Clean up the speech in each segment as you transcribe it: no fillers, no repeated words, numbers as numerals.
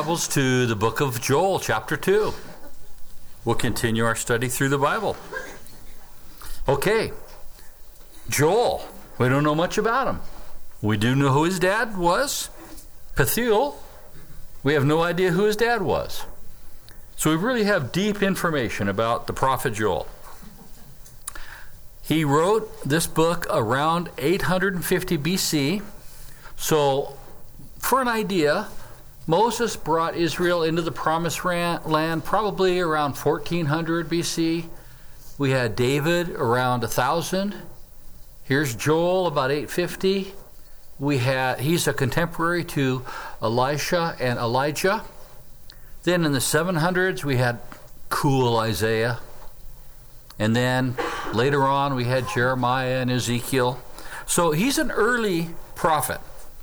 Bibles to the book of Joel, chapter 2. We'll continue our study through the Bible. Okay, Joel, we don't know much about him. We do know who his dad was, Pethuel. We have no idea who his dad was. So we really have deep information about the prophet Joel. He wrote this book around 850 BC. So, for an idea, Moses brought Israel into the promised land probably around 1400 BC. We had David around 1000. Here's Joel about 850. He's a contemporary to Elisha and Elijah. Then in the 700s we had cool Isaiah. And then later on we had Jeremiah and Ezekiel. So he's an early prophet.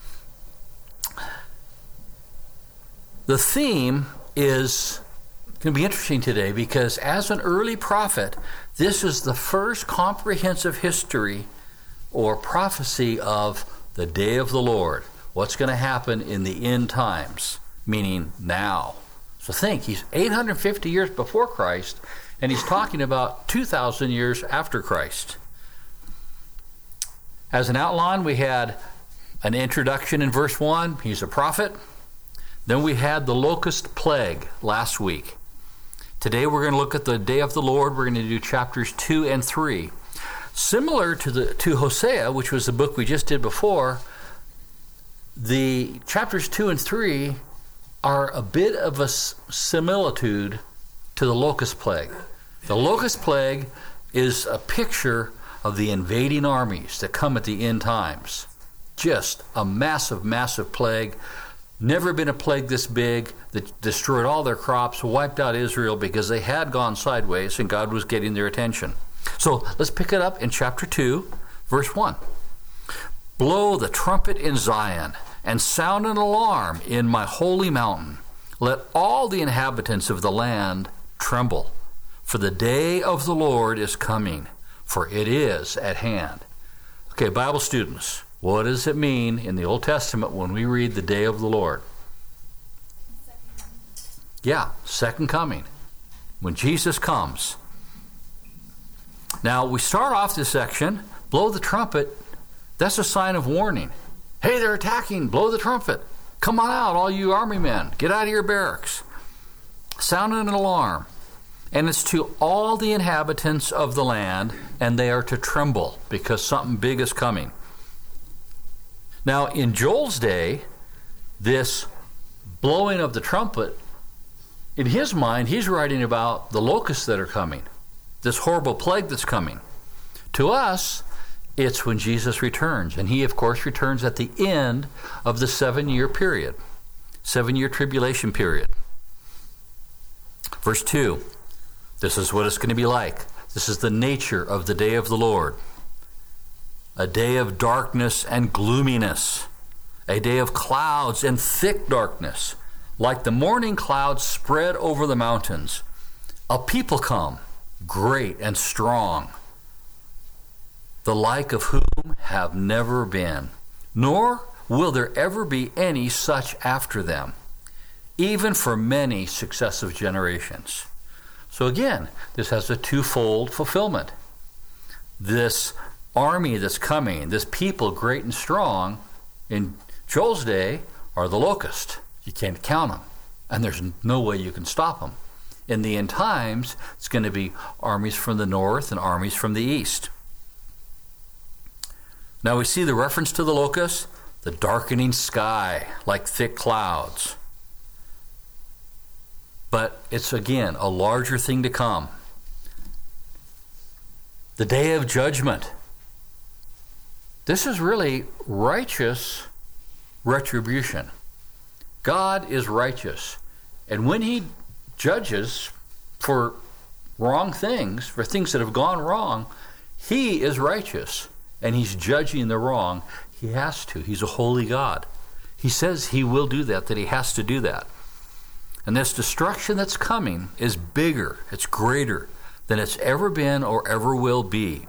The theme is going to be interesting today because as an early prophet, this is the first comprehensive history or prophecy of the day of the Lord. What's going to happen in the end times, meaning now. So think, he's 850 years before Christ, and he's talking about 2,000 years after Christ. As an outline, we had an introduction in verse 1. He's a prophet. Then we had the locust plague last week. Today we're going to look at the day of the Lord. We're going to do chapters 2 and 3. Similar to Hosea, which was the book we just did before, the chapters 2 and 3 are a bit of a similitude to the locust plague. The locust plague is a picture of the invading armies that come at the end times. Just a massive, massive plague. Never been a plague this big that destroyed all their crops, wiped out Israel because they had gone sideways and God was getting their attention. So let's pick it up in chapter 2, verse 1. Blow the trumpet in Zion and sound an alarm in my holy mountain. Let all the inhabitants of the land tremble, for the day of the Lord is coming, for it is at hand. Okay, Bible students, what does it mean in the Old Testament when we read the day of the Lord? Yeah, second coming, when Jesus comes. Now, we start off this section, blow the trumpet. That's a sign of warning. Hey, they're attacking, blow the trumpet. Come on out, all you army men. Get out of your barracks. Sound an alarm. And it's to all the inhabitants of the land, and they are to tremble because something big is coming. Now, in Joel's day, this blowing of the trumpet, in his mind, he's writing about the locusts that are coming, this horrible plague that's coming. To us, it's when Jesus returns. And he, of course, returns at the end of the 7-year period, 7-year tribulation period. Verse 2, this is what it's going to be like. This is the nature of the day of the Lord. A day of darkness and gloominess, a day of clouds and thick darkness, like the morning clouds spread over the mountains. A people come, great and strong, the like of whom have never been, nor will there ever be any such after them, even for many successive generations. So again, this has a twofold fulfillment. This army that's coming, this people great and strong, in Joel's day are the locusts. You can't count them, and there's no way you can stop them. In the end times, it's going to be armies from the north and armies from the east. Now we see the reference to the locusts, the darkening sky like thick clouds. But it's again a larger thing to come. The day of judgment. This is really righteous retribution. God is righteous. And when he judges for wrong things, for things that have gone wrong, he is righteous. And he's judging the wrong. He has to. He's a holy God. He says he will do that he has to do that. And this destruction that's coming is bigger, it's greater than it's ever been or ever will be.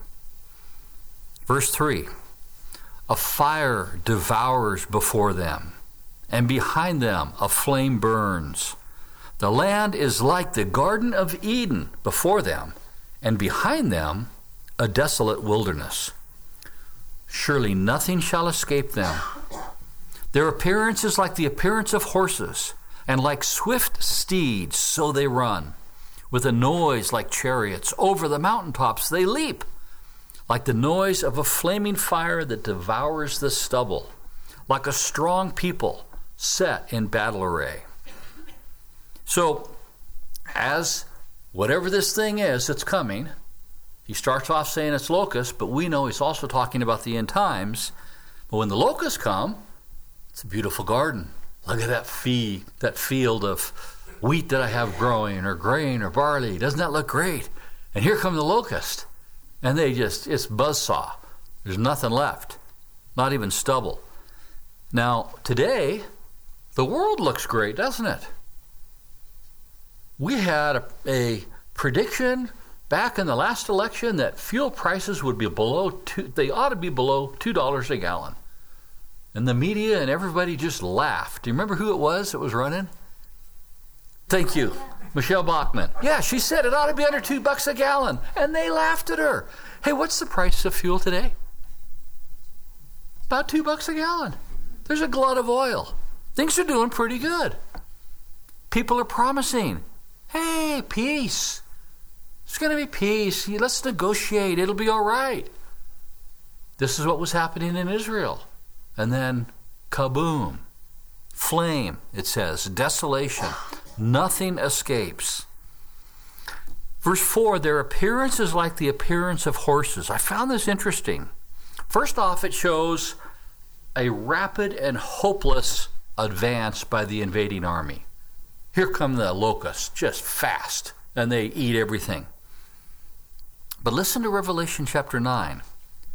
Verse 3, a fire devours before them, and behind them a flame burns. The land is like the Garden of Eden before them, and behind them a desolate wilderness. Surely nothing shall escape them. Their appearance is like the appearance of horses, and like swift steeds, so they run. With a noise like chariots, over the mountaintops they leap, like the noise of a flaming fire that devours the stubble, like a strong people set in battle array. So, as whatever this thing is that's coming, he starts off saying it's locusts, but we know he's also talking about the end times. But when the locusts come, it's a beautiful garden. Look at that field of wheat that I have growing, or grain, or barley. Doesn't that look great? And here come the locusts. And it's buzzsaw. There's nothing left. Not even stubble. Now, today, the world looks great, doesn't it? We had a prediction back in the last election that fuel prices would be they ought to be below $2 a gallon. And the media and everybody just laughed. Do you remember who it was that was running? Thank you. Michelle Bachmann. Yeah, she said it ought to be under $2 a gallon. And they laughed at her. Hey, what's the price of fuel today? About $2 a gallon. There's a glut of oil. Things are doing pretty good. People are promising, hey, peace. It's going to be peace. Let's negotiate. It'll be all right. This is what was happening in Israel. And then, kaboom. Flame, it says. Desolation. Nothing escapes. Verse 4, their appearance is like the appearance of horses. I found this interesting. First off, it shows a rapid and hopeless advance by the invading army. Here come the locusts, just fast, and they eat everything. But listen to Revelation chapter 9.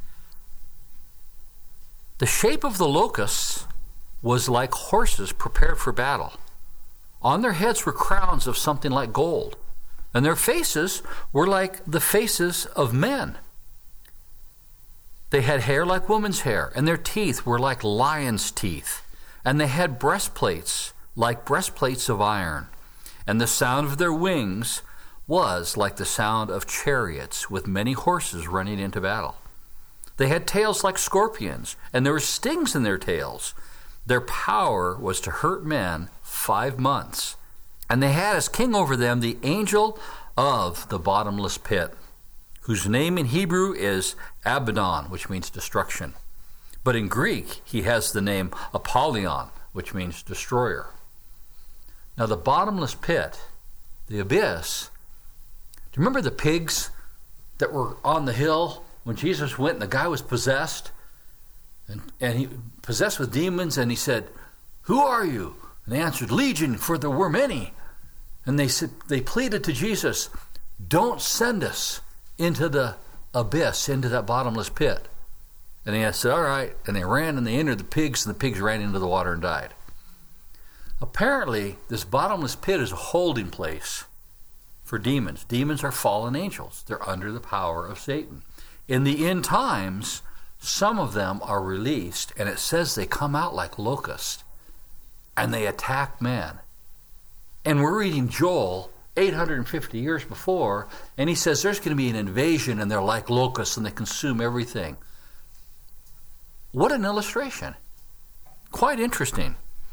The shape of the locusts was like horses prepared for battle. On their heads were crowns of something like gold, and their faces were like the faces of men. They had hair like women's hair, and their teeth were like lions' teeth, and they had breastplates like breastplates of iron, and the sound of their wings was like the sound of chariots with many horses running into battle. They had tails like scorpions, and there were stings in their tails. Their power was to hurt men 5 months. And they had as king over them the angel of the bottomless pit, whose name in Hebrew is Abaddon, which means destruction. But in Greek, he has the name Apollyon, which means destroyer. Now the bottomless pit, the abyss, do you remember the pigs that were on the hill when Jesus went and the guy was possessed? And he possessed with demons, and he said, "Who are you?" And they answered, "Legion, for there were many." And they pleaded to Jesus, "Don't send us into the abyss, into that bottomless pit." And he said, "All right." And they ran and they entered the pigs, and the pigs ran into the water and died. Apparently, this bottomless pit is a holding place for demons. Demons are fallen angels. They're under the power of Satan. In the end times, some of them are released, and it says they come out like locusts, and they attack men. And we're reading Joel 850 years before, and he says there's going to be an invasion, and they're like locusts, and they consume everything. What an illustration. Quite interesting.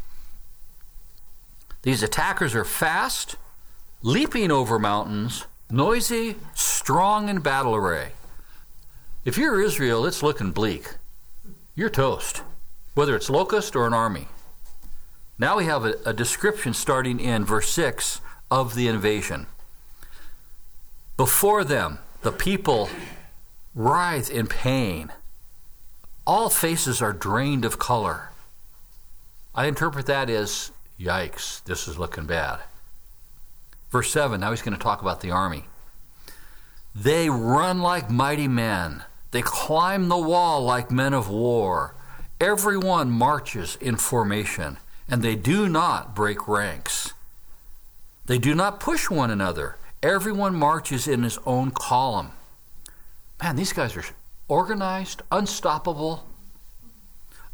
These attackers are fast, leaping over mountains, noisy, strong in battle array. If you're Israel, it's looking bleak. You're toast, whether it's locust or an army. Now we have a description starting in verse 6 of the invasion. Before them, the people writhe in pain. All faces are drained of color. I interpret that as, yikes, this is looking bad. Verse 7, now he's going to talk about the army. They run like mighty men. They climb the wall like men of war. Everyone marches in formation, and they do not break ranks. They do not push one another. Everyone marches in his own column. Man, these guys are organized, unstoppable.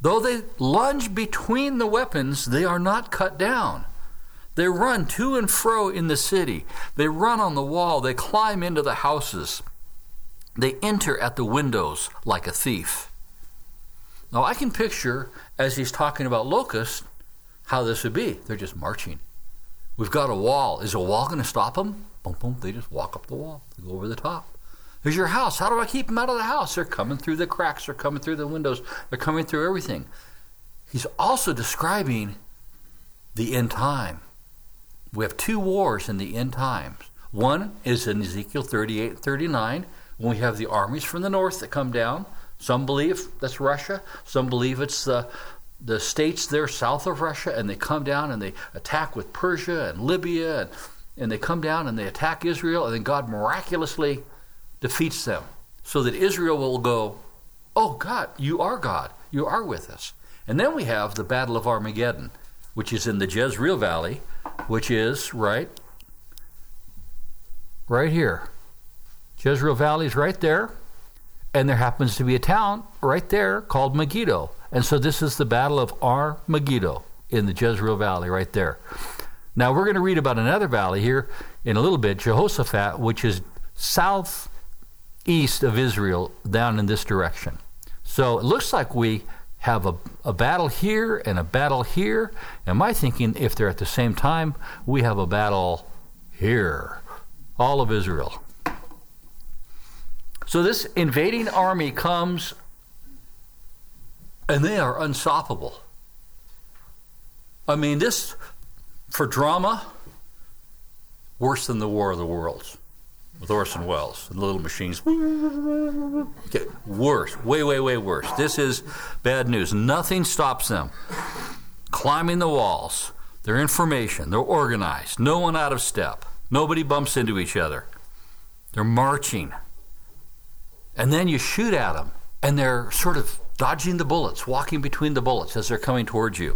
Though they lunge between the weapons, they are not cut down. They run to and fro in the city. They run on the wall. They climb into the houses. They enter at the windows like a thief. Now I can picture, as he's talking about locusts, how this would be. They're just marching. We've got a wall. Is a wall going to stop them? Boom, boom. They just walk up the wall. They go over the top. There's your house. How do I keep them out of the house? They're coming through the cracks. They're coming through the windows. They're coming through everything. He's also describing the end time. We have two wars in the end times. One is in Ezekiel 38 and 39, when we have the armies from the north that come down. Some believe that's Russia. Some believe it's the states there south of Russia, and they come down and they attack with Persia and Libya, and they come down and they attack Israel, and then God miraculously defeats them so that Israel will go, oh God, you are with us. And then we have the Battle of Armageddon, which is in the Jezreel Valley, which is right here. Jezreel Valley is right there, and there happens to be a town right there called Megiddo. And so this is the Battle of Armageddon in the Jezreel Valley right there. Now we're going to read about another valley here in a little bit, Jehoshaphat, which is southeast of Israel, down in this direction. So it looks like we have a battle here and a battle here. And my thinking, if they're at the same time, we have a battle here. All of Israel. So this invading army comes, and they are unstoppable. I mean, this, for drama, worse than the War of the Worlds with Orson Welles and the little machines. Okay, worse, way, way, way worse. This is bad news. Nothing stops them. Climbing the walls, their information, they're organized, no one out of step. Nobody bumps into each other. They're marching. And then you shoot at them, and they're sort of dodging the bullets, walking between the bullets as they're coming towards you.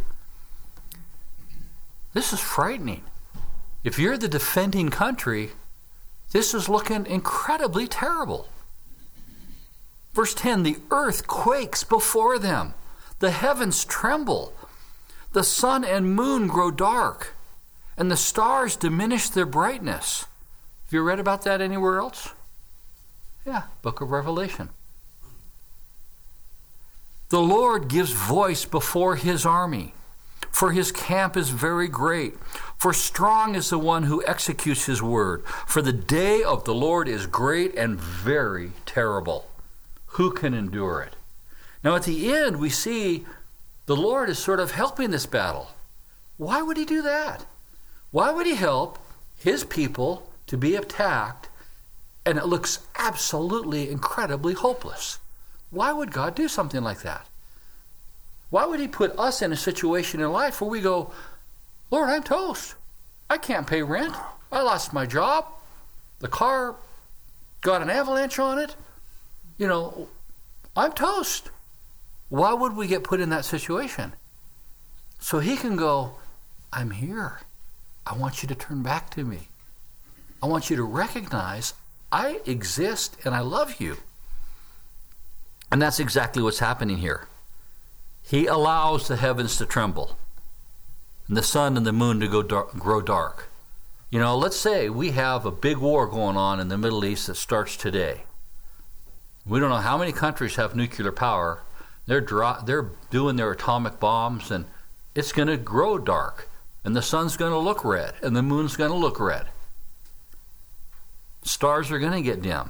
This is frightening. If you're the defending country, this is looking incredibly terrible. Verse 10, the earth quakes before them. The heavens tremble. The sun and moon grow dark, and the stars diminish their brightness. Have you read about that anywhere else? Yeah, Book of Revelation. The Lord gives voice before his army, for his camp is very great. For strong is the one who executes his word. For the day of the Lord is great and very terrible. Who can endure it? Now at the end, we see the Lord is sort of helping this battle. Why would he do that? Why would he help his people to be attacked, and it looks absolutely, incredibly hopeless? Why would God do something like that? Why would he put us in a situation in life where we go, Lord, I'm toast. I can't pay rent. I lost my job. The car got an avalanche on it. I'm toast. Why would we get put in that situation? So he can go, I'm here. I want you to turn back to me. I want you to recognize I exist and I love you. And that's exactly what's happening here. He allows the heavens to tremble and the sun and the moon to grow dark. Let's say we have a big war going on in the Middle East that starts today. We don't know how many countries have nuclear power. They're doing their atomic bombs, and it's going to grow dark, and the sun's going to look red, and the moon's going to look red. Stars are going to get dim.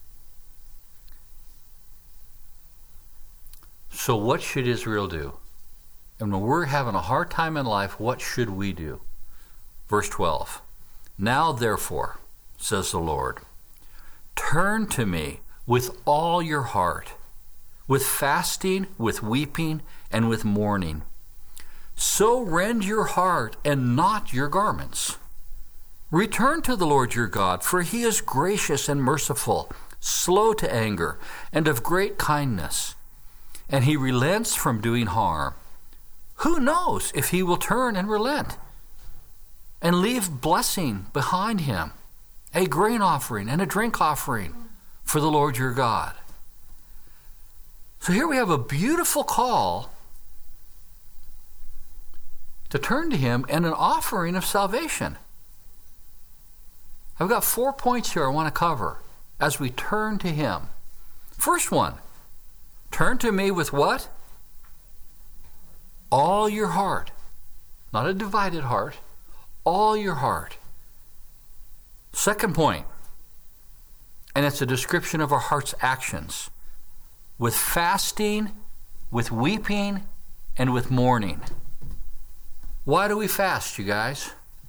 So what should Israel do? And when we're having a hard time in life, what should we do? Verse 12. Now therefore, says the Lord, turn to me with all your heart, with fasting, with weeping, and with mourning. So rend your heart and not your garments. Return to the Lord your God, for he is gracious and merciful, slow to anger, and of great kindness, and he relents from doing harm. Who knows if he will turn and relent and leave blessing behind him, a grain offering and a drink offering for the Lord your God. So here we have a beautiful call to turn to him and an offering of salvation. I've got 4 points here I want to cover as we turn to him. First one, turn to me with what? All your heart. Not a divided heart. All your heart. Second point, and it's a description of our heart's actions, with fasting, with weeping, and with mourning. Why do we fast, you guys?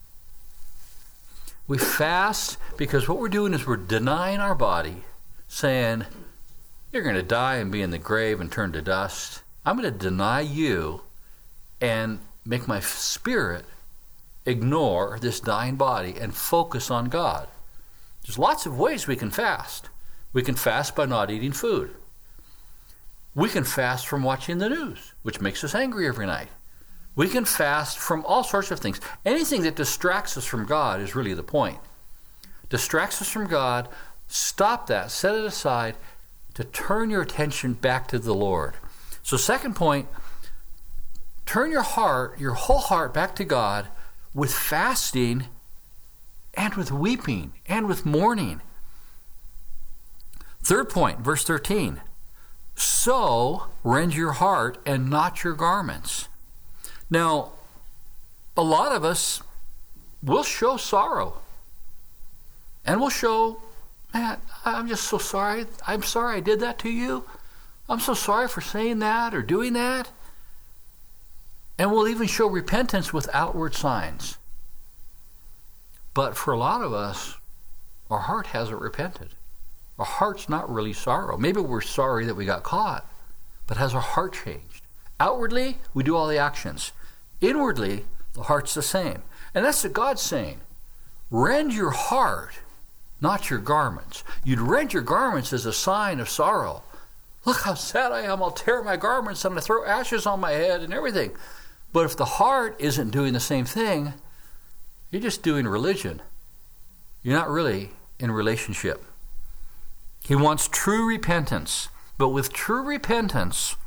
We fast because what we're doing is we're denying our body, saying, you're going to die and be in the grave and turn to dust. I'm going to deny you and make my spirit ignore this dying body and focus on God. There's lots of ways we can fast. We can fast by not eating food. We can fast from watching the news, which makes us angry every night. We can fast from all sorts of things. Anything that distracts us from God is really the point. Distracts us from God, stop that, set it aside to turn your attention back to the Lord. So second point, turn your heart, your whole heart back to God with fasting and with weeping and with mourning. Third point, verse 13. So rend your heart and not your garments. Now, a lot of us will show sorrow. And we'll show, man, I'm just so sorry. I'm sorry I did that to you. I'm so sorry for saying that or doing that. And we'll even show repentance with outward signs. But for a lot of us, our heart hasn't repented. Our heart's not really sorrow. Maybe we're sorry that we got caught, but has our heart changed? Outwardly, we do all the actions. Inwardly, the heart's the same. And that's what God's saying. Rend your heart, not your garments. You'd rend your garments as a sign of sorrow. Look how sad I am. I'll tear my garments and I'll throw ashes on my head and everything. But if the heart isn't doing the same thing, you're just doing religion. You're not really in relationship. He wants true repentance. But with true repentance,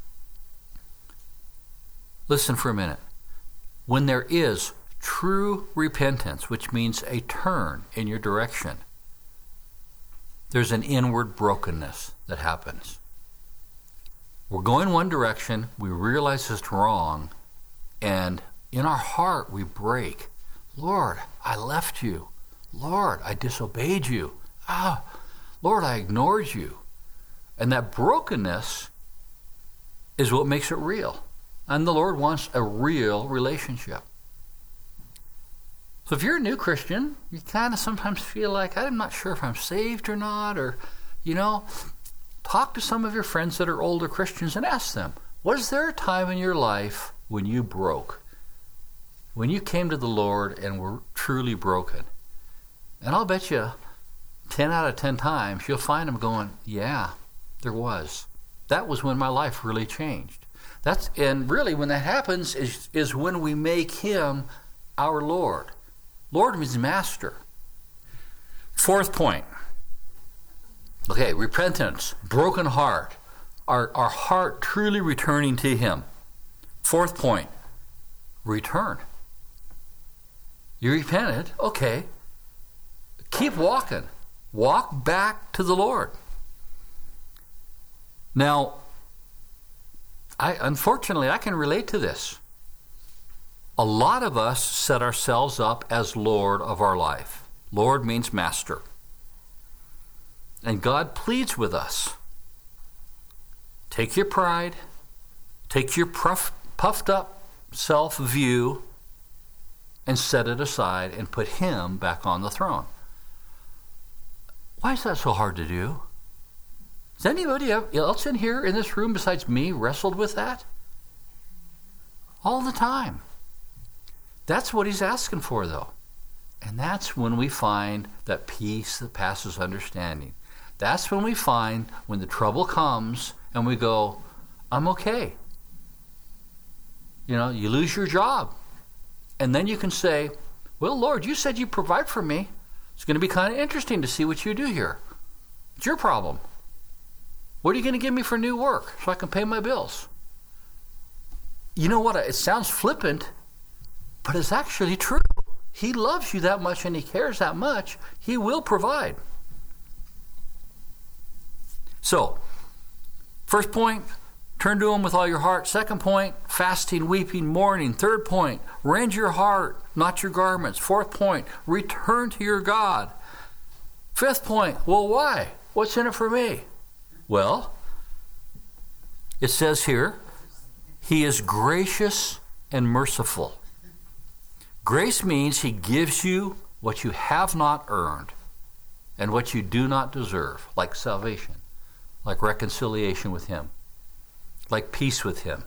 listen for a minute. When there is true repentance, which means a turn in your direction, there's an inward brokenness that happens. We're going one direction, we realize it's wrong, and in our heart we break. Lord, I left you. Lord, I disobeyed you. Lord, I ignored you. And that brokenness is what makes it real. And the Lord wants a real relationship. So if you're a new Christian, you kind of sometimes feel like, I'm not sure if I'm saved or not, or, talk to some of your friends that are older Christians and ask them, was there a time in your life when you broke? When you came to the Lord and were truly broken? And I'll bet you 10 out of 10 times you'll find them going, yeah, there was. That was when my life really changed. And really when that happens is when we make him our Lord. Lord means master. Fourth point. Okay, repentance, broken heart, our heart truly returning to him. Fourth point, return. You repented, okay. Keep walking. Walk back to the Lord. Now, unfortunately, I can relate to this. A lot of us set ourselves up as Lord of our life. Lord means master. And God pleads with us. Take your pride, take your puffed up self-view, and set it aside and put him back on the throne. Why is that so hard to do? Has anybody else in here in this room besides me wrestled with that? All the time. That's what he's asking for, though. And that's when we find that peace that passes understanding. That's when we find when the trouble comes and we go, I'm okay. You lose your job. And then you can say, well, Lord, you said you provide for me. It's going to be kind of interesting to see what you do here. It's your problem. What are you going to give me for new work so I can pay my bills? You know what? It sounds flippant, But it's actually true. He loves you that much and he cares that much, he will provide. So, first point, turn to him with all your heart. Second point, fasting, weeping, mourning. Third point, rend your heart, not your garments. Fourth point, return to your God. Fifth point, well, why? What's in it for me? Well, it says here, he is gracious and merciful. Grace means he gives you what you have not earned and what you do not deserve, like salvation, like reconciliation with him, like peace with him.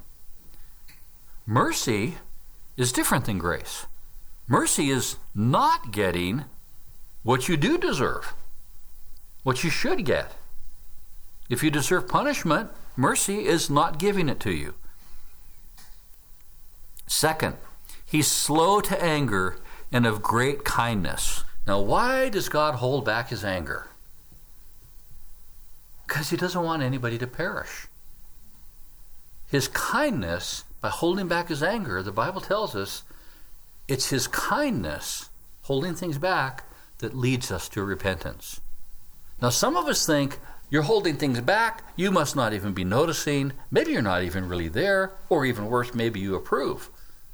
Mercy is different than grace. Mercy is not getting what you do deserve, what you should get. If you deserve punishment, mercy is not giving it to you. Second, he's slow to anger and of great kindness. Now, why does God hold back his anger? Because he doesn't want anybody to perish. His kindness, by holding back his anger, the Bible tells us it's his kindness, holding things back, that leads us to repentance. Now, some of us think, you're holding things back, you must not even be noticing, maybe you're not even really there, or even worse, maybe you approve.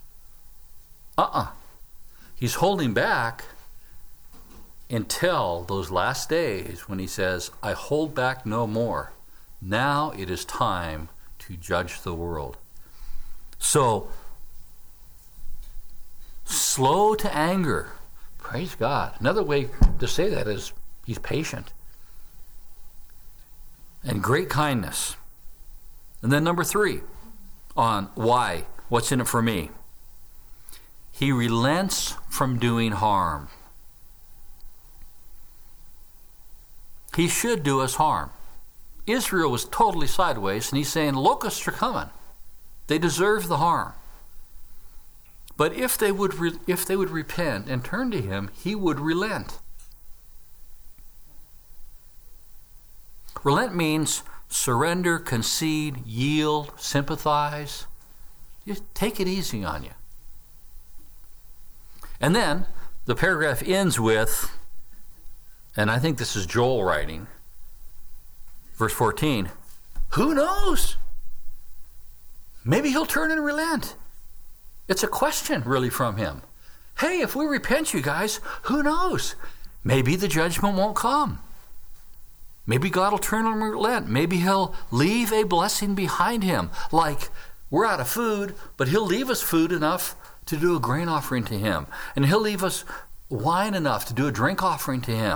He's holding back until those last days when he says, I hold back no more. Now it is time to judge the world. So, slow to anger. Praise God. Another way to say that is he's patient. And great kindness. And then number 3 on why. What's in it for me? He relents from doing harm. He should do us harm. Israel was totally sideways, and he's saying, locusts are coming. They deserve the harm. But if they would repent and turn to him, he would relent. Relent means surrender, concede, yield, sympathize. Just take it easy on you. And then the paragraph ends with, and I think this is Joel writing, verse 14, who knows? Maybe he'll turn and relent. It's a question really from him. Hey, if we repent, you guys, who knows? Maybe the judgment won't come. Maybe God will turn and relent. Maybe he'll leave a blessing behind him. Like, we're out of food, but he'll leave us food enough to do a grain offering to him. And he'll leave us wine enough to do a drink offering to him.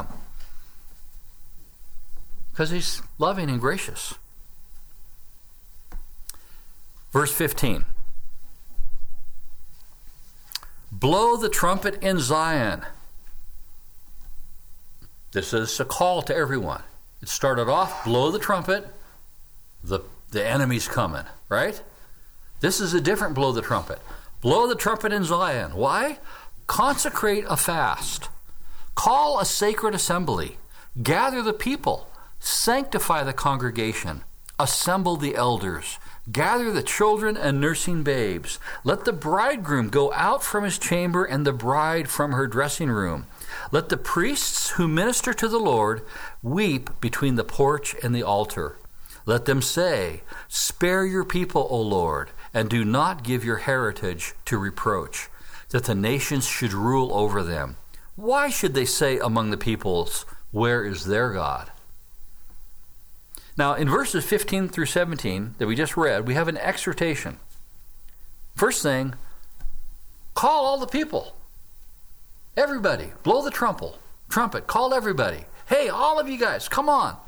Because he's loving and gracious. Verse 15. Blow the trumpet in Zion. This is a call to everyone. It started off, blow the trumpet, the enemy's coming, right? This is a different blow the trumpet. Blow the trumpet in Zion. Why? Consecrate a fast. Call a sacred assembly. Gather the people. Sanctify the congregation. Assemble the elders. Gather the children and nursing babes. Let the bridegroom go out from his chamber and the bride from her dressing room. Let the priests who minister to the Lord weep between the porch and the altar. Let them say, spare your people, O Lord, and do not give your heritage to reproach, that the nations should rule over them. Why should they say among the peoples, where is their God? Now, in verses 15 through 17 that we just read, we have an exhortation. First thing, call all the people. Everybody, blow the trumpet, call everybody. Hey, all of you guys, come on.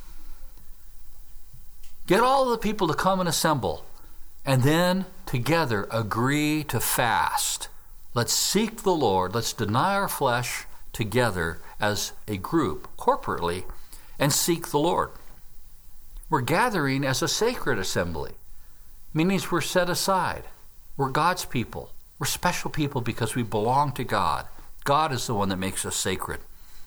Get all of the people to come and assemble. And then together agree to fast. Let's seek the Lord. Let's deny our flesh together as a group, corporately, and seek the Lord. We're gathering as a sacred assembly. Meaning we're set aside. We're God's people. We're special people because we belong to God. God is the one that makes us sacred.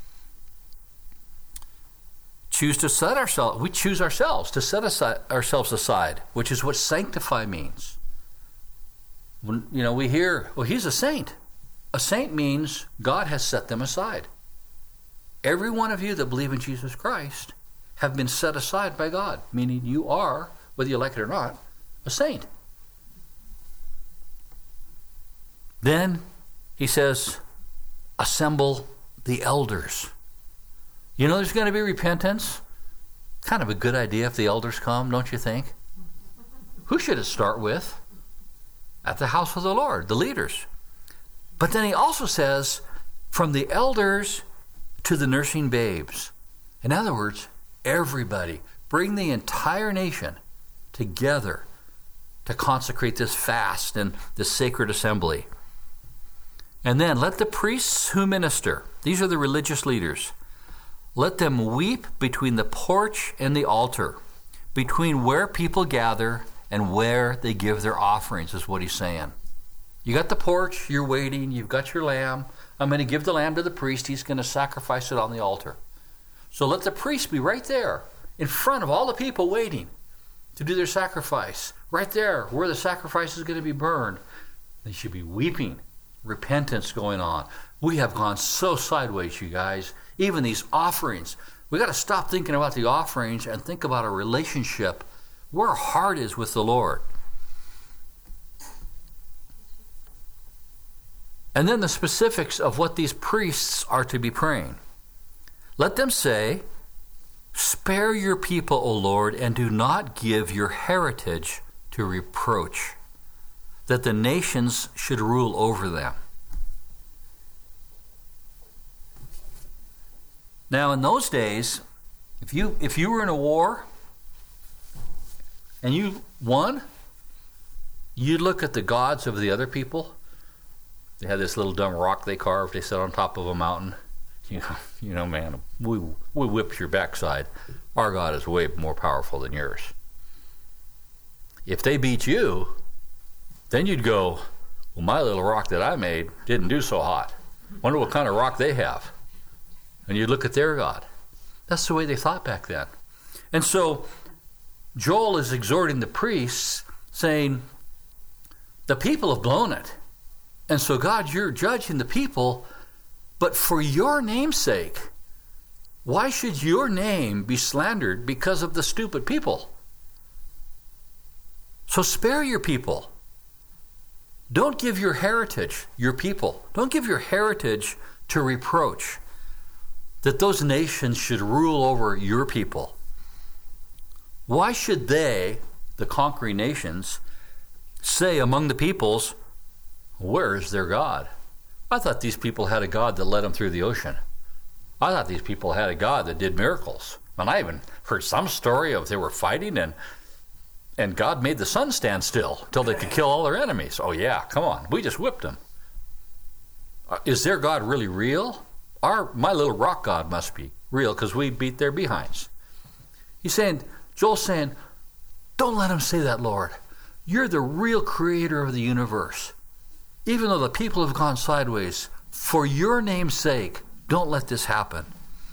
We choose ourselves to set ourselves aside, which is what sanctify means. We hear, well, he's a saint. A saint means God has set them aside. Every one of you that believe in Jesus Christ have been set aside by God, meaning you are, whether you like it or not, a saint. Then he says, assemble the elders. There's going to be repentance. Kind of a good idea if the elders come, don't you think? Who should it start with? At the house of the Lord, the leaders. But then he also says, from the elders to the nursing babes. In other words, everybody, bring the entire nation together to consecrate this fast and this sacred assembly. And then let the priests who minister, these are the religious leaders, let them weep between the porch and the altar, between where people gather and where they give their offerings, is what he's saying. You got the porch, you're waiting, you've got your lamb. I'm going to give the lamb to the priest. He's going to sacrifice it on the altar. So let the priest be right there in front of all the people waiting to do their sacrifice. Right there where the sacrifice is going to be burned. They should be weeping. Repentance going on. We have gone so sideways, you guys. Even these offerings. We got to stop thinking about the offerings and think about our relationship, where our heart is with the Lord. And then the specifics of what these priests are to be praying. Let them say, spare your people, O Lord, and do not give your heritage to reproach, that the nations should rule over them. Now, in those days, if you were in a war and you won, you'd look at the gods of the other people. They had this little dumb rock they carved. They set on top of a mountain. Man, we whipped your backside. Our God is way more powerful than yours. If they beat you, then you'd go, well, my little rock that I made didn't do so hot. Wonder what kind of rock they have. And you'd look at their God. That's the way they thought back then. And so Joel is exhorting the priests, saying, the people have blown it. And so, God, you're judging the people, but for your name's sake, why should your name be slandered because of the stupid people? So spare your people. Don't give your heritage, your people, don't give your heritage to reproach, that those nations should rule over your people. Why should they, the conquering nations, say among the peoples, where is their God? I thought these people had a God that led them through the ocean. I thought these people had a God that did miracles. And I even heard some story of they were fighting and God made the sun stand still until they could kill all their enemies. Oh yeah, come on. We just whipped them. Is their God really real? My little rock God must be real because we beat their behinds. Joel's saying, don't let them say that, Lord. You're the real creator of the universe. Even though the people have gone sideways, for your name's sake, don't let this happen.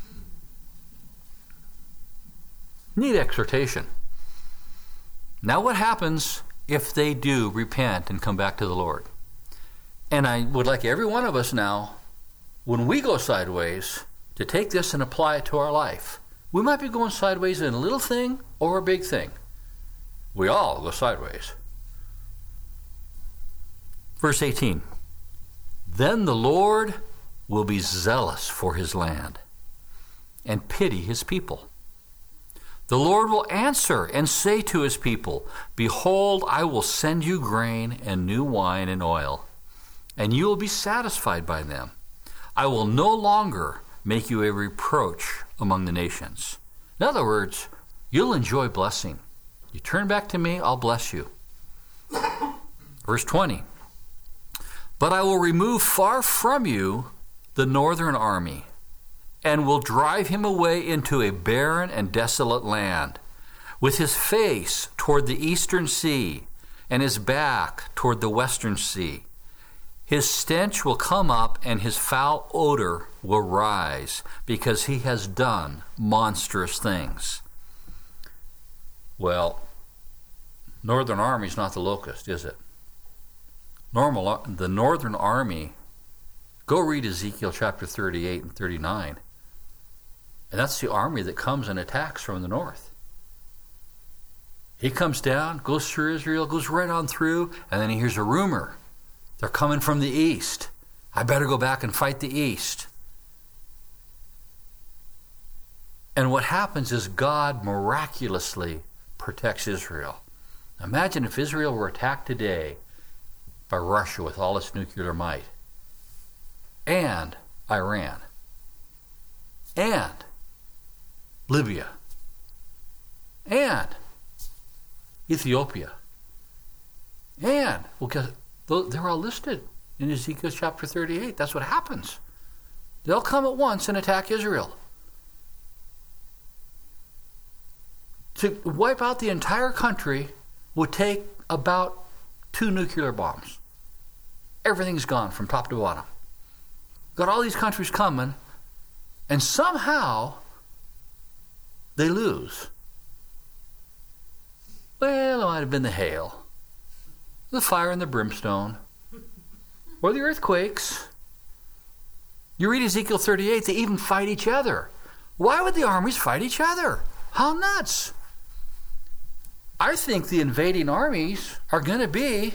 Neat exhortation. Now what happens if they do repent and come back to the Lord? And I would like every one of us now, when we go sideways, to take this and apply it to our life. We might be going sideways in a little thing or a big thing. We all go sideways. Verse 18, then the Lord will be zealous for his land and pity his people. The Lord will answer and say to his people, behold, I will send you grain and new wine and oil, and you will be satisfied by them. I will no longer make you a reproach among the nations. In other words, you'll enjoy blessing. You turn back to me, I'll bless you. Verse 20, but I will remove far from you the northern army, and will drive him away into a barren and desolate land, with his face toward the eastern sea, and his back toward the western sea. His stench will come up, and his foul odor will rise, because he has done monstrous things. Well, northern army is not the locust, is it? the northern army, go read Ezekiel chapter 38 and 39. And that's the army that comes and attacks from the north. He comes down, goes through Israel, goes right on through, and then he hears a rumor. They're coming from the east. I better go back and fight the east. And what happens is God miraculously protects Israel. Imagine if Israel were attacked today by Russia with all its nuclear might, and Iran, and Libya, and Ethiopia, and they're all listed in Ezekiel chapter 38. That's what happens. They'll come at once and attack Israel. To wipe out the entire country would take about 2 nuclear bombs. Everything's gone from top to bottom. Got all these countries coming, and somehow they lose. Well, it might have been the hail, the fire and the brimstone, or the earthquakes. You read Ezekiel 38, they even fight each other. Why would the armies fight each other? How nuts! I think the invading armies are going to be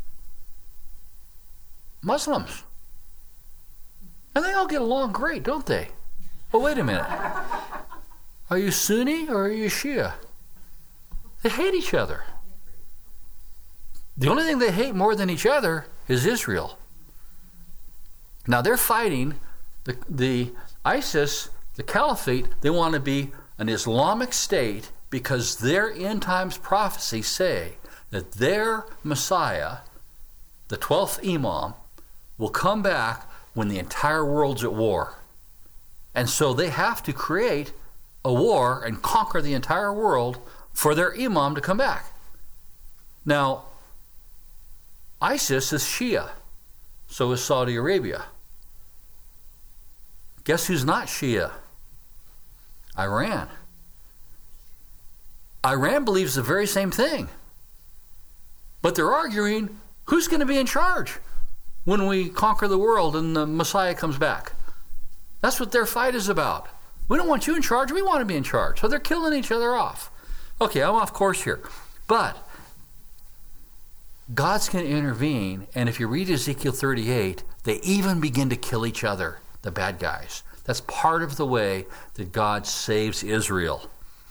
Muslims. And they all get along great, don't they? Well, wait a minute. Are you Sunni or are you Shia? They hate each other. The only thing they hate more than each other is Israel. Now they're fighting the ISIS, the caliphate. They want to be an Islamic state because their end times prophecies say that their Messiah, the 12th Imam, will come back when the entire world's at war. And so they have to create a war and conquer the entire world for their Imam to come back. Now, ISIS is Shia. So is Saudi Arabia. Guess who's not Shia? Iran. Iran believes the very same thing. But they're arguing, who's going to be in charge when we conquer the world and the Messiah comes back? That's what their fight is about. We don't want you in charge, we want to be in charge. So they're killing each other off. Okay, I'm off course here. But God's going to intervene, and if you read Ezekiel 38, they even begin to kill each other, the bad guys. That's part of the way that God saves Israel.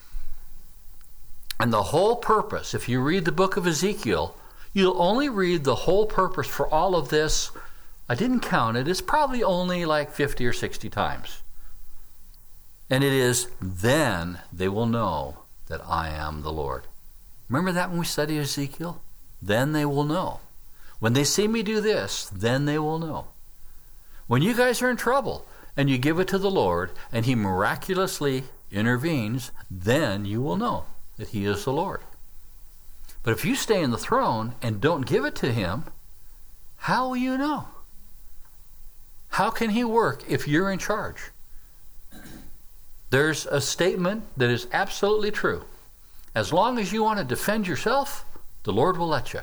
And the whole purpose, if you read the book of Ezekiel, you'll only read the whole purpose for all of this. I didn't count it. It's probably only like 50 or 60 times. And it is, then they will know that I am the Lord. Remember that when we studied Ezekiel? Then they will know. When they see me do this, then they will know. When you guys are in trouble and you give it to the Lord and He miraculously intervenes, then you will know that He is the Lord. But if you stay in the throne and don't give it to Him, how will you know? How can He work if you're in charge? There's a statement that is absolutely true. As long as you want to defend yourself, the Lord will let you.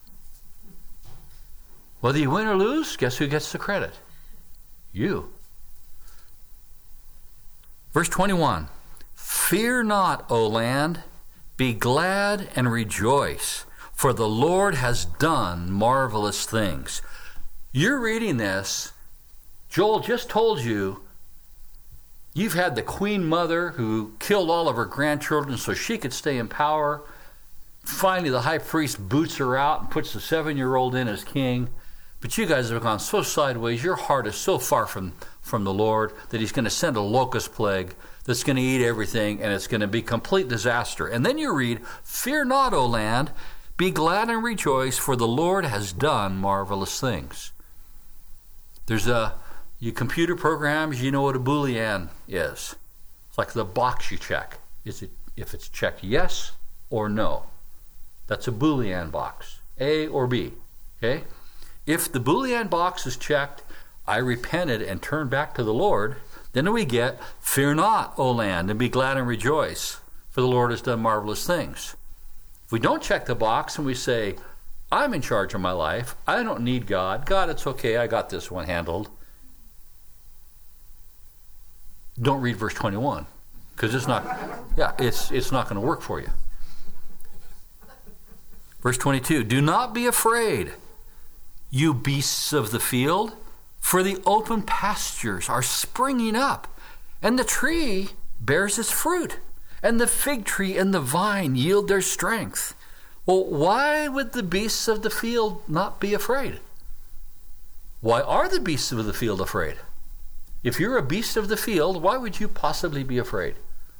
Whether you win or lose, guess who gets the credit? You. Verse 21, fear not, O land, be glad and rejoice, for the Lord has done marvelous things. You're reading this. Joel just told you you've had the queen mother who killed all of her grandchildren so she could stay in power. Finally, the high priest boots her out and puts the 7-year-old in as king. But you guys have gone so sideways. Your heart is so far from the Lord that He's going to send a locust plague that's going to eat everything, and it's going to be complete disaster. And then you read, fear not, O land, be glad and rejoice, for the Lord has done marvelous things. There's you computer programs, you know what a Boolean is. It's like the box you check. If it's checked yes or no. That's a Boolean box, A or B. Okay? If the Boolean box is checked, I repented and turned back to the Lord, then we get, fear not, O land, and be glad and rejoice, for the Lord has done marvelous things. If we don't check the box and we say, I'm in charge of my life. I don't need God. God, it's okay. I got this one handled. Don't read verse 21 because it's not going to work for you. Verse 22, do not be afraid, you beasts of the field, for the open pastures are springing up, and the tree bears its fruit, and the fig tree and the vine yield their strength. Well, why would the beasts of the field not be afraid? Why are the beasts of the field afraid? If you're a beast of the field, why would you possibly be afraid?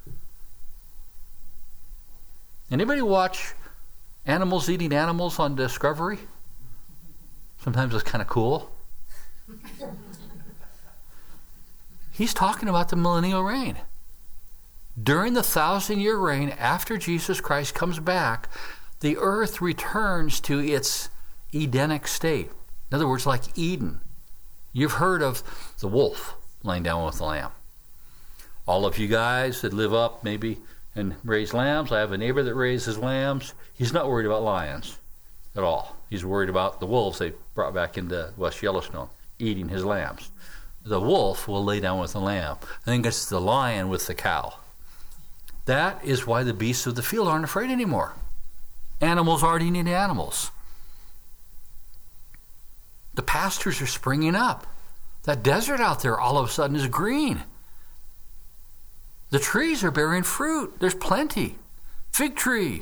Anybody watch animals eating animals on Discovery? Sometimes it's kind of cool. He's talking about the millennial reign. During the 1,000-year reign, after Jesus Christ comes back, the earth returns to its Edenic state. In other words, like Eden. You've heard of the wolf laying down with the lamb. All of you guys that live up maybe and raise lambs, I have a neighbor that raises lambs. He's not worried about lions at all. He's worried about the wolves they brought back into West Yellowstone, eating his lambs. The wolf will lay down with the lamb. I think it's the lion with the cow. That is why the beasts of the field aren't afraid anymore. Animals aren't eating animals. The pastures are springing up. That desert out there all of a sudden is green. The trees are bearing fruit. There's plenty. Fig tree.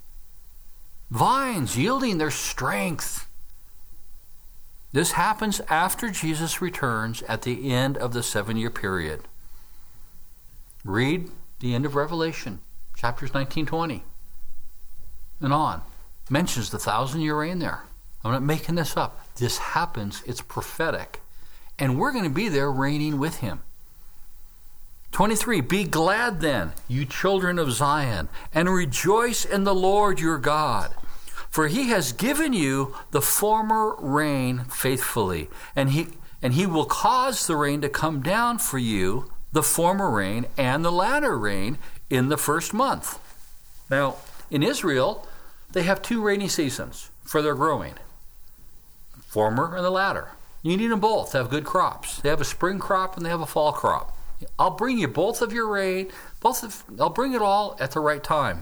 Vines yielding their strength. This happens after Jesus returns at the end of the 7-year period. Read the end of Revelation, chapters 19-20, and on. Mentions the 1,000-year reign there. I'm not making this up. This happens. It's prophetic. And we're going to be there reigning with him. 23, be glad then, you children of Zion, and rejoice in the Lord your God. For he has given you the former rain faithfully, and he will cause the rain to come down for you, the former rain and the latter rain, in the first month. Now, in Israel, they have 2 rainy seasons for their growing. Former and the latter. You need them both to have good crops. They have a spring crop and they have a fall crop. I'll bring you both of your rain, I'll bring it all at the right time.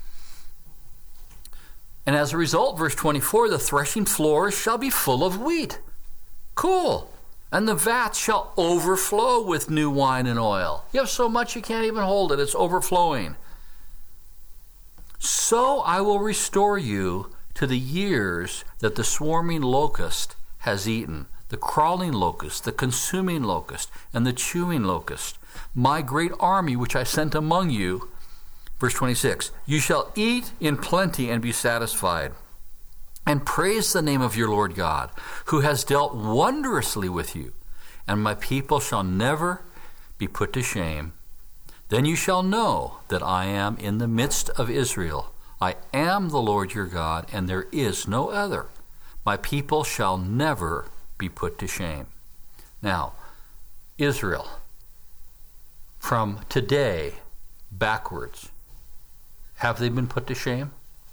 And as a result, verse 24, the threshing floors shall be full of wheat. Cool. And the vats shall overflow with new wine and oil. You have so much you can't even hold it. It's overflowing. So I will restore you to the years that the swarming locust has eaten, the crawling locust, the consuming locust, and the chewing locust, my great army which I sent among you. Verse 26, you shall eat in plenty and be satisfied, and praise the name of your Lord God, who has dealt wondrously with you, and my people shall never be put to shame. Then you shall know that I am in the midst of Israel. I am the Lord your God, and there is no other. My people shall never be put to shame. Now, Israel, from today backwards, have they been put to shame?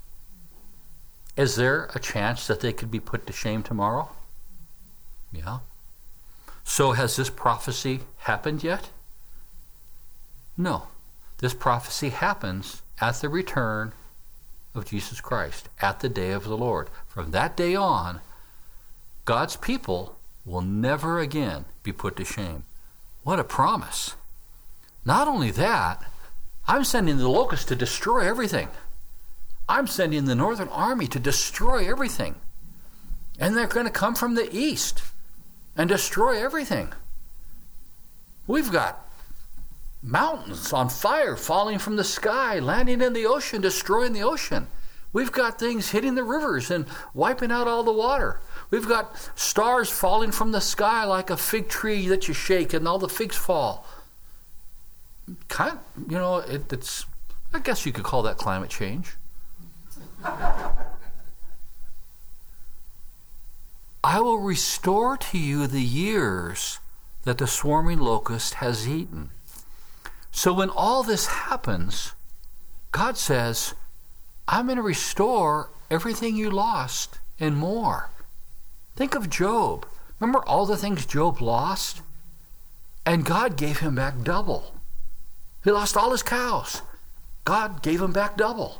Is there a chance that they could be put to shame tomorrow? Yeah. So has this prophecy happened yet? No. This prophecy happens at the return of Jesus Christ, at the day of the Lord. From that day on, God's people will never again be put to shame. What a promise. Not only that, I'm sending the locusts to destroy everything. I'm sending the northern army to destroy everything. And they're going to come from the east and destroy everything. We've got mountains on fire falling from the sky, landing in the ocean, destroying the ocean. We've got things hitting the rivers and wiping out all the water. We've got stars falling from the sky like a fig tree that you shake and all the figs fall. It's, I guess you could call that climate change. I will restore to you the years that the swarming locust has eaten. So when all this happens, God says, I'm going to restore everything you lost and more. Think of Job. Remember all the things Job lost? And God gave him back double. He lost all his cows. God gave him back double.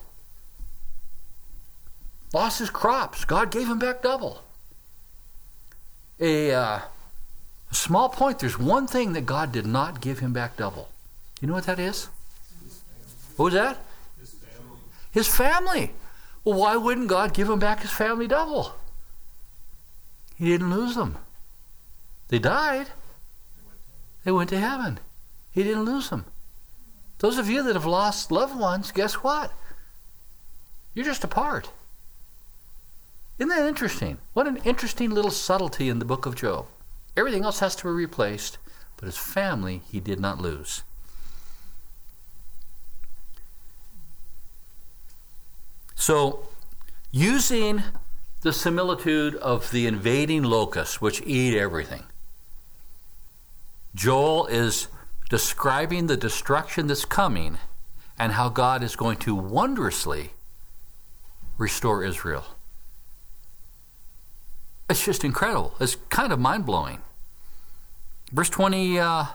Lost his crops. God gave him back double. A small point, there's one thing that God did not give him back double. You know what that is? What was that? His family. His family. Well, why wouldn't God give him back his family double? He didn't lose them. They died. They went to heaven. He didn't lose them. Those of you that have lost loved ones, guess what? You're just a part. Isn't that interesting? What an interesting little subtlety in the book of Job. Everything else has to be replaced, but his family he did not lose. So, using the similitude of the invading locusts, which eat everything, Joel is describing the destruction that's coming and how God is going to wondrously restore Israel. It's just incredible. It's kind of mind-blowing. Verse 28.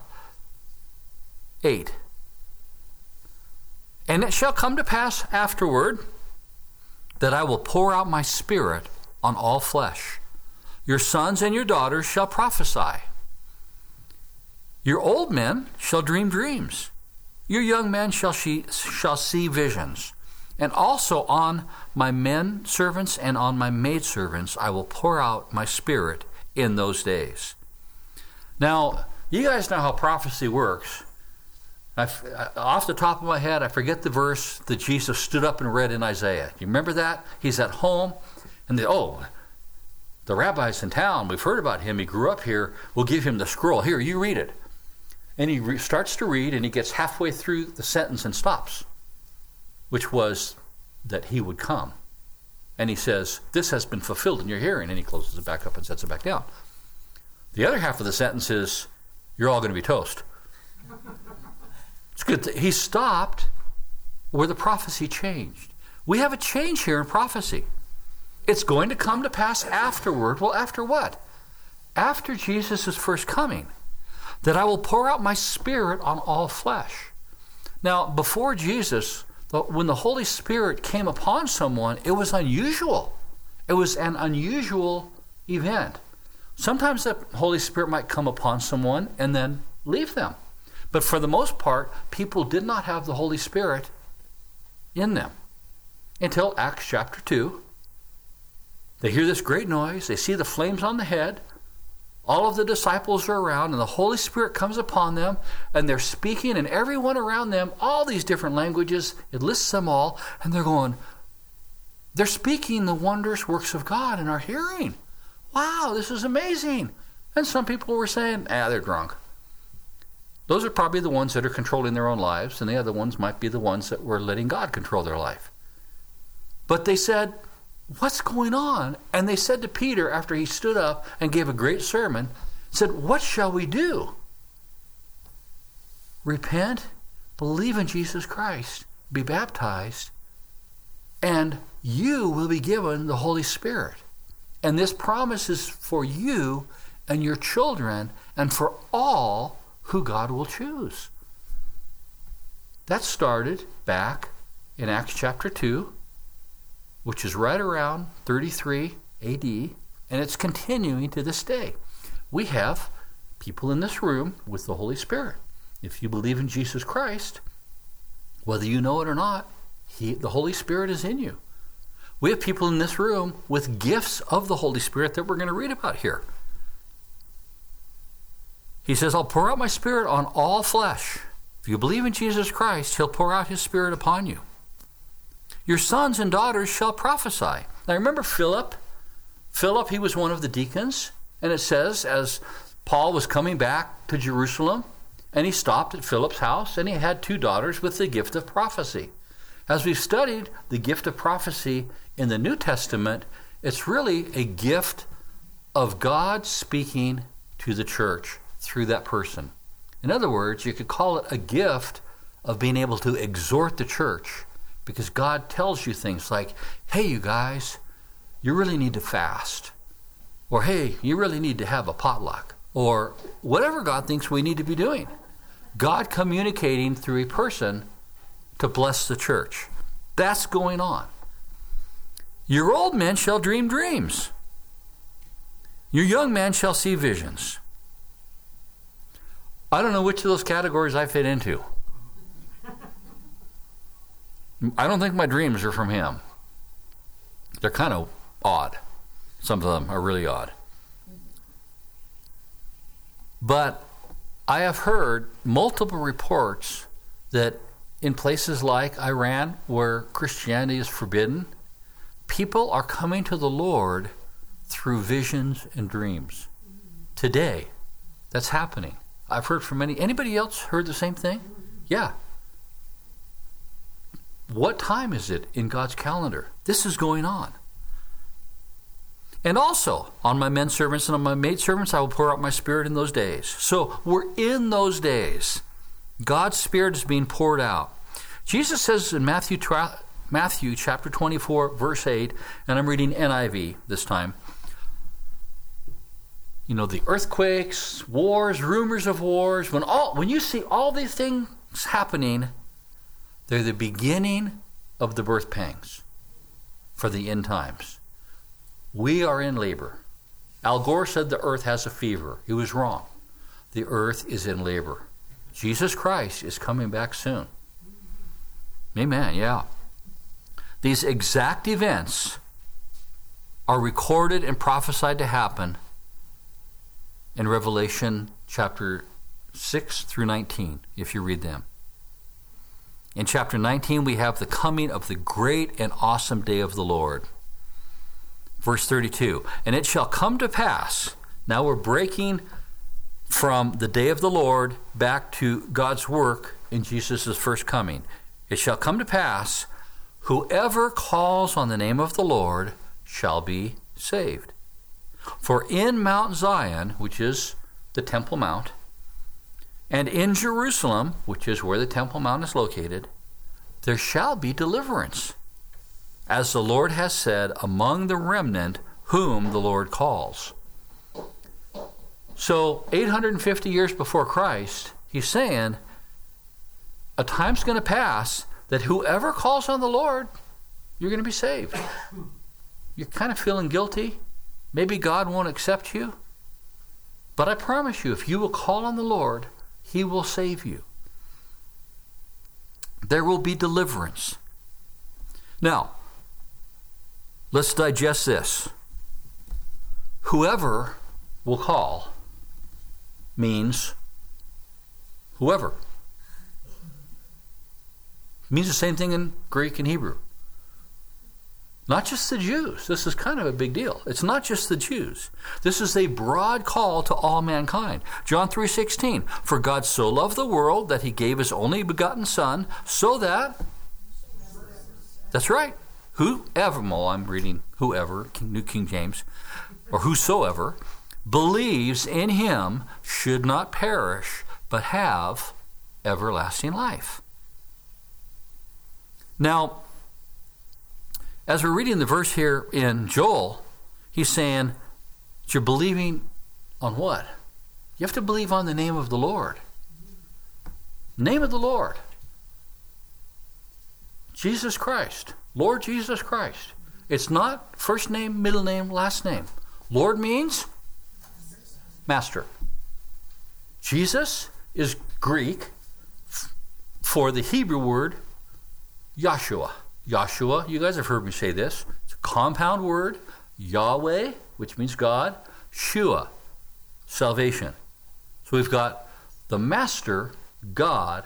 And it shall come to pass afterward that I will pour out my Spirit on all flesh. Your sons and your daughters shall prophesy. Your old men shall dream dreams. Your young men shall see visions. And also on my men servants and on my maid servants I will pour out my Spirit in those days. Now, you guys know how prophecy works. Off the top of my head, I forget the verse that Jesus stood up and read in Isaiah. You remember that? He's at home, and the rabbis in town, we've heard about him. He grew up here. We'll give him the scroll. Here, you read it. And he starts to read, and he gets halfway through the sentence and stops, which was that he would come. And he says, this has been fulfilled in your hearing. And he closes it back up and sets it back down. The other half of the sentence is, you're all going to be toast. It's good. He stopped where the prophecy changed. We have a change here in prophecy. It's going to come to pass afterward. Well, after what? After Jesus' first coming. That I will pour out my Spirit on all flesh. Now, before Jesus, when the Holy Spirit came upon someone, it was unusual. It was an unusual event. Sometimes the Holy Spirit might come upon someone and then leave them. But for the most part, people did not have the Holy Spirit in them until Acts chapter 2. They hear this great noise. They see the flames on the head. All of the disciples are around, and the Holy Spirit comes upon them, and they're speaking, and everyone around them, all these different languages, it lists them all, and they're speaking the wondrous works of God in our hearing. Wow, this is amazing. And some people were saying, they're drunk. Those are probably the ones that are controlling their own lives, and the other ones might be the ones that were letting God control their life. But they said, what's going on? And they said to Peter, after he stood up and gave a great sermon, said, what shall we do? Repent, believe in Jesus Christ, be baptized, and you will be given the Holy Spirit. And this promise is for you and your children and for all who God will choose. That started back in Acts chapter 2, which is right around 33 AD, and it's continuing to this day. We have people in this room with the Holy Spirit. If you believe in Jesus Christ, whether you know it or not, the Holy Spirit is in you. We have people in this room with gifts of the Holy Spirit that we're going to read about here. He says, I'll pour out my Spirit on all flesh. If you believe in Jesus Christ, he'll pour out his Spirit upon you. Your sons and daughters shall prophesy. Now remember Philip? Philip, he was one of the deacons. And it says, as Paul was coming back to Jerusalem, and he stopped at Philip's house, and he had 2 daughters with the gift of prophecy. As we've studied the gift of prophecy in the New Testament, it's really a gift of God speaking to the church through that person. In other words, you could call it a gift of being able to exhort the church, because God tells you things like, hey, you guys, you really need to fast. Or, hey, you really need to have a potluck. Or whatever God thinks we need to be doing. God communicating through a person to bless the church. That's going on. Your old men shall dream dreams. Your young men shall see visions. I don't know which of those categories I fit into. I don't think my dreams are from him. They're kind of odd. Some of them are really odd. But I have heard multiple reports that in places like Iran, where Christianity is forbidden, people are coming to the Lord through visions and dreams. Today, that's happening. I've heard from many. Anybody else heard the same thing? Yeah. What time is it in God's calendar? This is going on. And also, on my men servants and on my maid servants, I will pour out my Spirit in those days. So we're in those days. God's Spirit is being poured out. Jesus says in Matthew chapter 24, verse 8, and I'm reading NIV this time, you know, the earthquakes, wars, rumors of wars, when you see all these things happening, they're the beginning of the birth pangs for the end times. We are in labor. Al Gore said the earth has a fever. He was wrong. The earth is in labor. Jesus Christ is coming back soon. Amen, yeah. These exact events are recorded and prophesied to happen in Revelation chapter 6 through 19, if you read them. In chapter 19, we have the coming of the great and awesome day of the Lord. Verse 32, and it shall come to pass, now we're breaking from the day of the Lord back to God's work in Jesus' first coming. It shall come to pass, whoever calls on the name of the Lord shall be saved. For in Mount Zion, which is the Temple Mount, and in Jerusalem, which is where the Temple Mount is located, there shall be deliverance, as the Lord has said, among the remnant whom the Lord calls. So 850 years before Christ, he's saying, a time's going to pass that whoever calls on the Lord, you're going to be saved. You're kind of feeling guilty. Maybe God won't accept you. But I promise you, if you will call on the Lord, he will save you. There will be deliverance. Now, let's digest this. Whoever will call means whoever. It means the same thing in Greek and Hebrew. Not just the Jews. This is kind of a big deal. It's not just the Jews. This is a broad call to all mankind. John 3:16, for God so loved the world that he gave his only begotten Son, so that, that's right, whoever, well, I'm reading whoever, New King James, or whosoever, believes in him should not perish, but have everlasting life. Now, as we're reading the verse here in Joel, he's saying, you're believing on what? You have to believe on the name of the Lord. Name of the Lord. Jesus Christ. Lord Jesus Christ. It's not first name, middle name, last name. Lord means master. Jesus is Greek for the Hebrew word Yahshua. Yahshua, you guys have heard me say this. It's a compound word. Yahweh, which means God. Shua, salvation. So we've got the Master, God,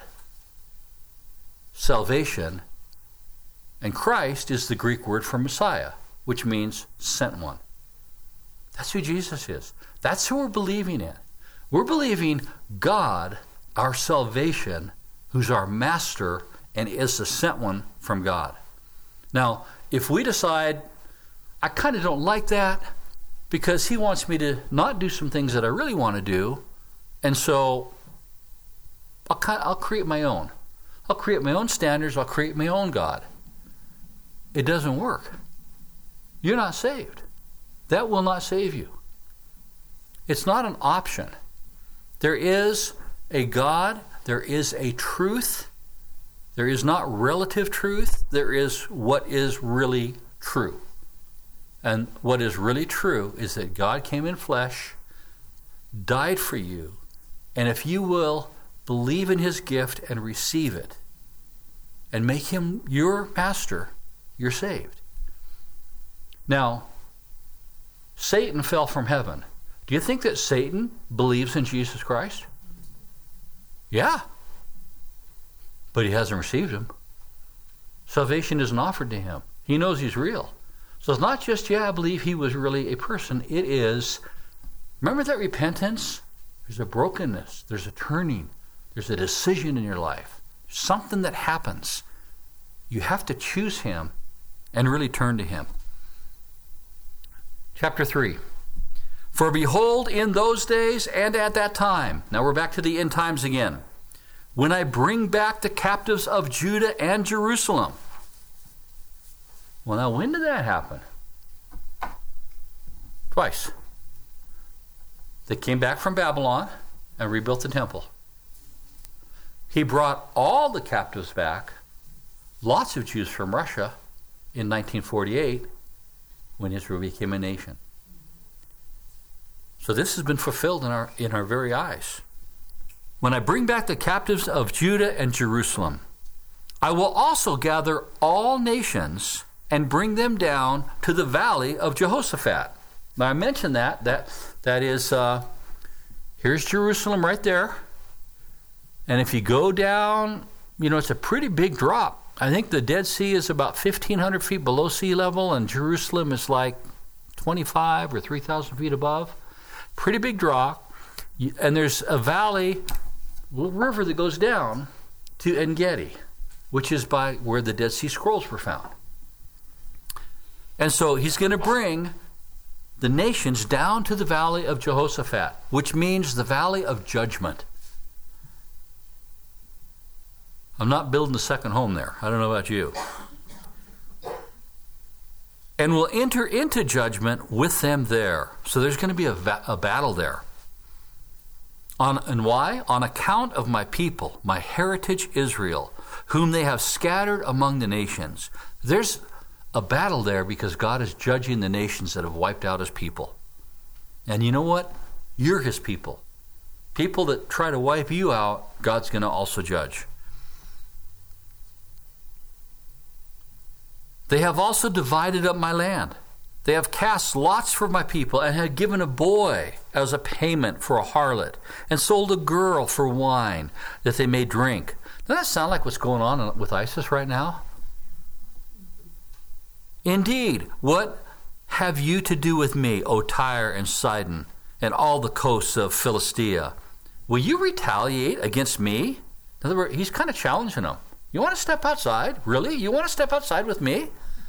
salvation, and Christ is the Greek word for Messiah, which means sent one. That's who Jesus is. That's who we're believing in. We're believing God, our salvation, who's our Master and is the sent one from God. Now, if we decide, I kind of don't like that because he wants me to not do some things that I really want to do, and so I'll create my own. I'll create my own standards. I'll create my own God. It doesn't work. you're not saved. That will not save you. It's not an option. There is a God. There is a truth. There is not relative truth. There is what is really true. And what is really true is that God came in flesh, died for you, and if you will believe in his gift and receive it and make him your master, you're saved. Now, Satan fell from heaven. Do you think that Satan believes in Jesus Christ? Yeah. But he hasn't received him. Salvation isn't offered to him. He knows he's real. So it's not just, I believe he was really a person. It is, remember that repentance? There's a brokenness. There's a turning. There's a decision in your life. Something that happens. You have to choose him and really turn to him. Chapter 3. For behold, in those days and at that time, now we're back to the end times again, when I bring back the captives of Judah and Jerusalem. Well, now when did that happen? Twice. They came back from Babylon and rebuilt the temple. He brought all the captives back, lots of Jews from Russia, in 1948, when Israel became a nation. So this has been fulfilled in our very eyes. When I bring back the captives of Judah and Jerusalem, I will also gather all nations and bring them down to the valley of Jehoshaphat. Now I mentioned that is, here's Jerusalem right there. And if you go down, it's a pretty big drop. I think the Dead Sea is about 1,500 feet below sea level, and Jerusalem is like 25 or 3,000 feet above. Pretty big drop. And there's a valley, little river that goes down to En-Gedi, which is by where the Dead Sea Scrolls were found. And so he's going to bring the nations down to the valley of Jehoshaphat, which means the valley of judgment. I'm not building a second home there. I don't know about you. And will enter into judgment with them there. So there's going to be a battle there. And why? On account of my people, my heritage Israel, whom they have scattered among the nations. There's a battle there because God is judging the nations that have wiped out his people. And you know what? You're his people. People that try to wipe you out, God's going to also judge. They have also divided up my land. They have cast lots for my people and have given a boy as a payment for a harlot and sold a girl for wine that they may drink. Doesn't that sound like what's going on with ISIS right now? Indeed, what have you to do with me, O Tyre and Sidon, and all the coasts of Philistia? Will you retaliate against me? In other words, he's kind of challenging them. You want to step outside? Really? You want to step outside with me?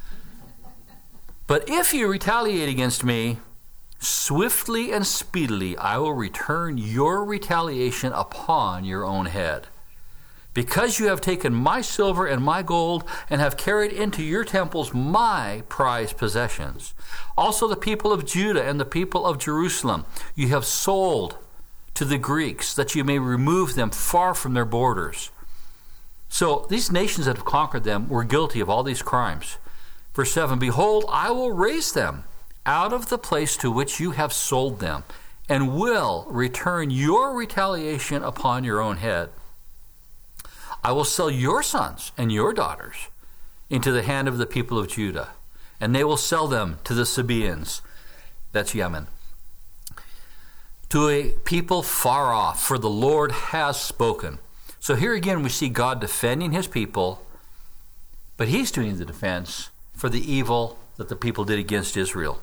But if you retaliate against me, swiftly and speedily I will return your retaliation upon your own head. Because you have taken my silver and my gold and have carried into your temples my prized possessions. Also the people of Judah and the people of Jerusalem you have sold to the Greeks, that you may remove them far from their borders. So these nations that have conquered them were guilty of all these crimes. Verse 7, behold, I will raise them out of the place to which you have sold them, and will return your retaliation upon your own head. I will sell your sons and your daughters into the hand of the people of Judah, and they will sell them to the Sabaeans, that's Yemen, to a people far off, for the Lord has spoken. So here again we see God defending his people, but he's doing the defense for the evil that the people did against Israel.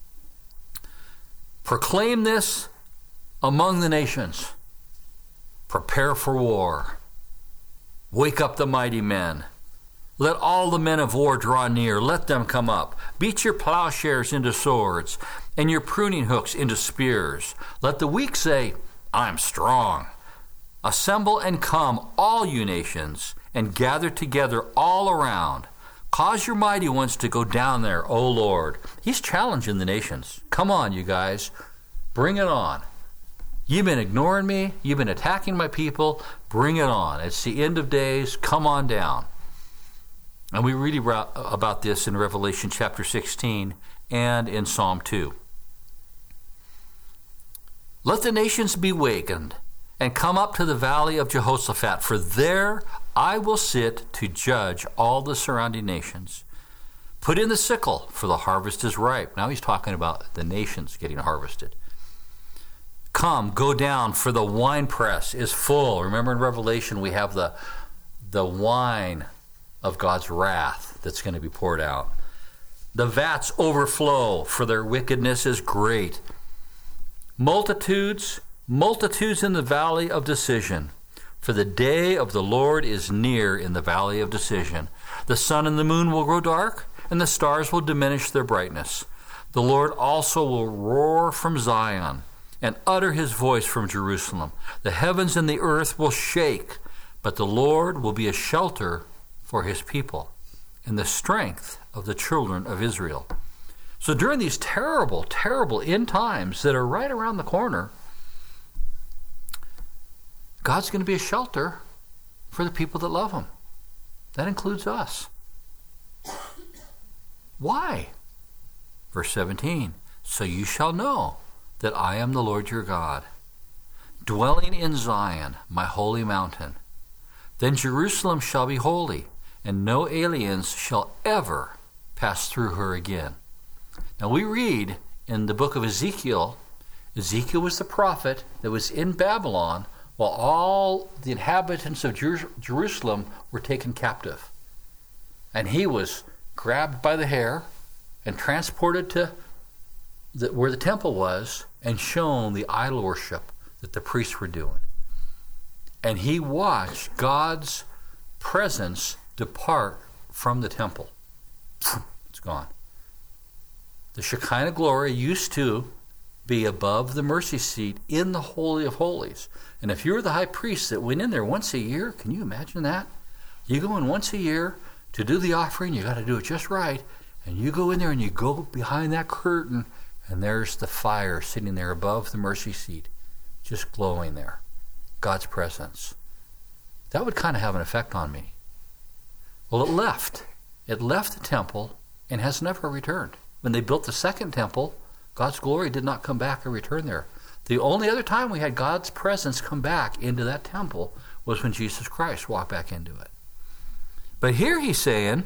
Proclaim this among the nations. Prepare for war. Wake up the mighty men. Let all the men of war draw near. Let them come up. Beat your plowshares into swords, and your pruning hooks into spears. Let the weak say, I'm strong. Assemble and come, all you nations, and gather together all around. Cause your mighty ones to go down there, O Lord. He's challenging the nations. Come on, you guys. Bring it on. You've been ignoring me. You've been attacking my people. Bring it on. It's the end of days. Come on down. And we read about this in Revelation chapter 16 and in Psalm 2. Let the nations be wakened and come up to the valley of Jehoshaphat, for there I will sit to judge all the surrounding nations. Put in the sickle, for the harvest is ripe. Now he's talking about the nations getting harvested. Come, go down, for the winepress is full. Remember in Revelation we have the wine of God's wrath that's going to be poured out. The vats overflow, for their wickedness is great. Multitudes in the valley of decision. For the day of the Lord is near in the valley of decision. The sun and the moon will grow dark, and the stars will diminish their brightness. The Lord also will roar from Zion and utter his voice from Jerusalem. The heavens and the earth will shake, but the Lord will be a shelter for his people and the strength of the children of Israel. So during these terrible, terrible end times that are right around the corner, God's going to be a shelter for the people that love him. That includes us. Why? Verse 17, so you shall know that I am the Lord your God, dwelling in Zion, my holy mountain. Then Jerusalem shall be holy, and no aliens shall ever pass through her again. Now we read in the book of Ezekiel, Ezekiel was the prophet that was in Babylon while all the inhabitants of Jerusalem were taken captive. And he was grabbed by the hair and transported to where the temple was and shown the idol worship that the priests were doing. And he watched God's presence depart from the temple. It's gone. The Shekinah glory used to be above the mercy seat in the Holy of Holies. And if you were the high priest that went in there once a year, can you imagine that? You go in once a year to do the offering, you got to do it just right, and you go in there and you go behind that curtain, and there's the fire sitting there above the mercy seat, just glowing there. God's presence. That would kind of have an effect on me. Well, it left. It left the temple and has never returned. When they built the second temple, God's glory did not come back and return there. The only other time we had God's presence come back into that temple was when Jesus Christ walked back into it. But here he's saying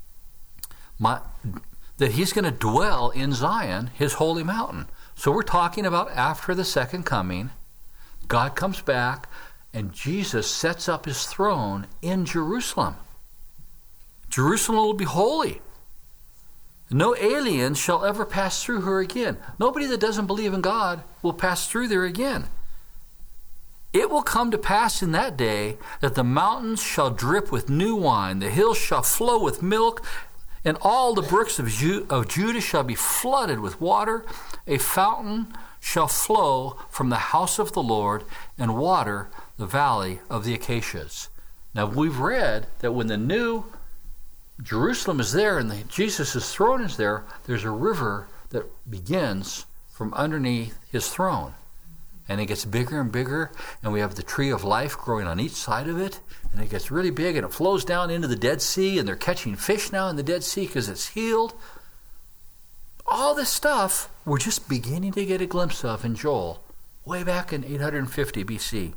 that he's going to dwell in Zion, his holy mountain. So we're talking about after the second coming, God comes back and Jesus sets up his throne in Jerusalem. Jerusalem will be holy. No alien shall ever pass through her again. Nobody that doesn't believe in God will pass through there again. It will come to pass in that day that the mountains shall drip with new wine, the hills shall flow with milk, and all the brooks of Judah shall be flooded with water. A fountain shall flow from the house of the Lord and water the valley of the acacias. Now we've read that when the new Jerusalem is there and Jesus' throne is there, there's a river that begins from underneath his throne. And it gets bigger and bigger, and we have the tree of life growing on each side of it, and it gets really big, and it flows down into the Dead Sea, and they're catching fish now in the Dead Sea because it's healed. All this stuff we're just beginning to get a glimpse of in Joel, way back in 850 BC.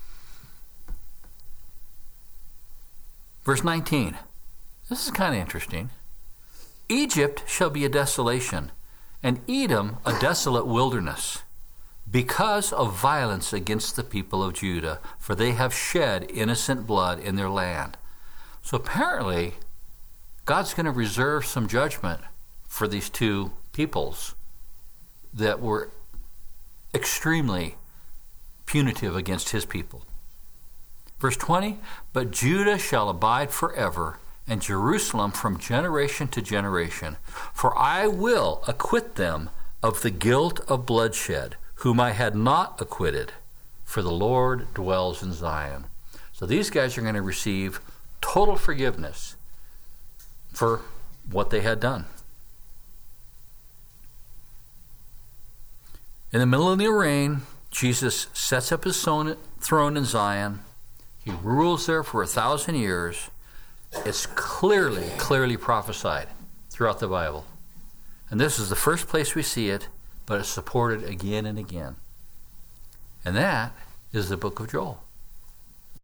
Verse 19. This is kind of interesting. Egypt shall be a desolation, and Edom a desolate wilderness, because of violence against the people of Judah, for they have shed innocent blood in their land. So apparently, God's going to reserve some judgment for these two peoples that were extremely punitive against his people. Verse 20, but Judah shall abide forever, and Jerusalem from generation to generation. For I will acquit them of the guilt of bloodshed, whom I had not acquitted, for the Lord dwells in Zion. So these guys are going to receive total forgiveness for what they had done. In the millennial reign, Jesus sets up his throne in Zion. He rules there for 1,000 years. It's clearly prophesied throughout the Bible. And this is the first place we see it, but it's supported again and again. And that is the book of Joel.